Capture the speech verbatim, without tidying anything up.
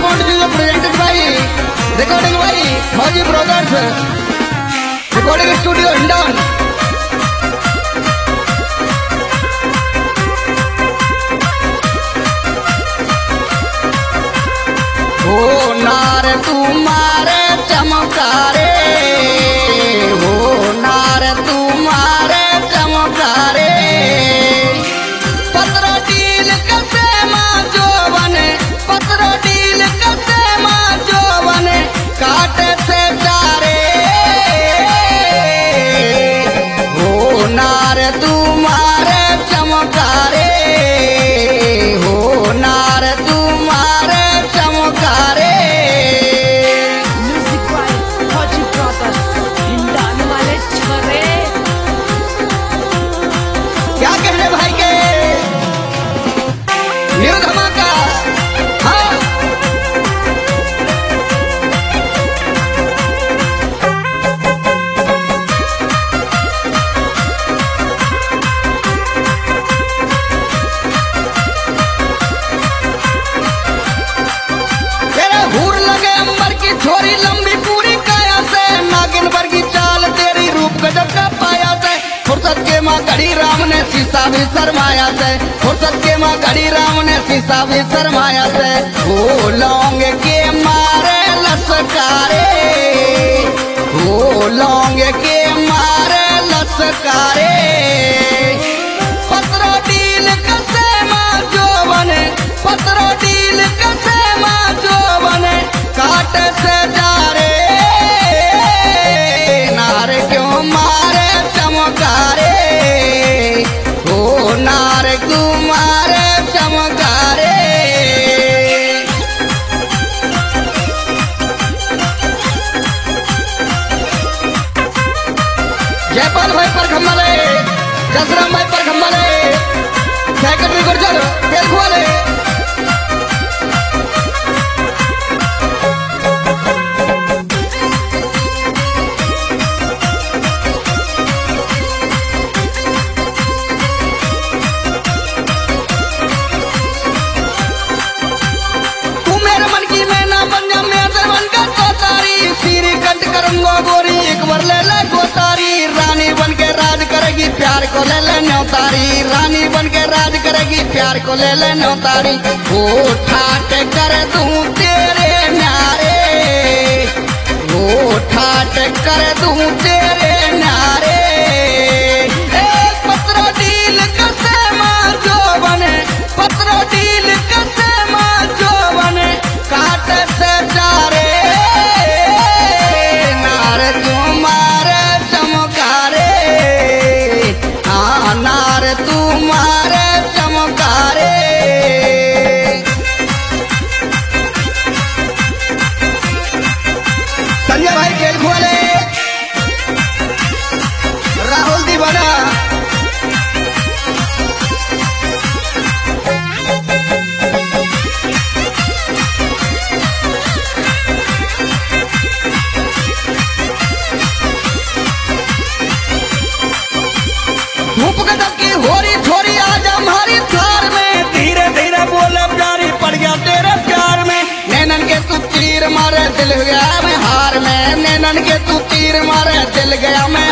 presented by recording by Haji Brothers, recording studio Hindon. हो नार तुम्हारे चमकारे, हो नार तुम्हारे चमकारे, पत्र डील कसे माँ जोवन, पत्र डील कसे माँ जोवन, काटे से चारे, हो नार तुम्हारे चमकारे, हो नार तुम्हारे चमकारे। Music by Haji brothers, Hindon वाले छोरे। क्या कहने भाई के न्यू धमाका। हाँ तेरे हूर लगे अंबर की छोरी लंबी पूरी काया से, नागिन वर्गी चाल तेरी रूप गजब का पाया से, फुर्सत के माँ घड़ी राम ने शीशा भी शर्माया से, फुर्सत के माँ घड़ी राम ने शीशा भी शर्माया से, हो लौंग के मारे लसकारे, हो लौंग के मारे लसकारे, पत्र डील कसे माँ जोवन, पत्र डील कसे माँ जोवन, काट से जा रे, नार क्यों मारे चमकारे, हो नार क्यों मारे चमकारे। जयपाल भाई पर खम्बाले, जसराम भाई पर खम्बाले, सेक्रेटरी गुर्जर तेल वाले। तू मेरे मन की मैं ना बन जा, मैं तेरे मन का तो तारी, सीरी कंट करूंगा गोरी एक बार ले ले गोतारी, रानी बन के राज करेगी प्यार को ले ले न्योतारी, रानी बन के राज करेगी प्यार को ले ले न्योतारी, वो ठाट कर दूं तेरे न्यारे, वो ठाट कर दूं तेरे न्यारे, एक पत्र डील कसे माँ जोवन, पत्र डील कसे माँ जोवन, काट से चारे, नार तुम्हारे चमकारे, हाँ नार तुम्हारे चमकारे। संजय भाई खेल खुआले, राहुल दीवाना, धूप गदब की होरी छोरी आज हमारी थार में, धीरे धीरे बोले प्यारी पड़ गया तेरे प्यार में, नैनन के तू तीर मारे दिल गया मैं हार में, नैनन के तू तीर मारे दिल गया मैं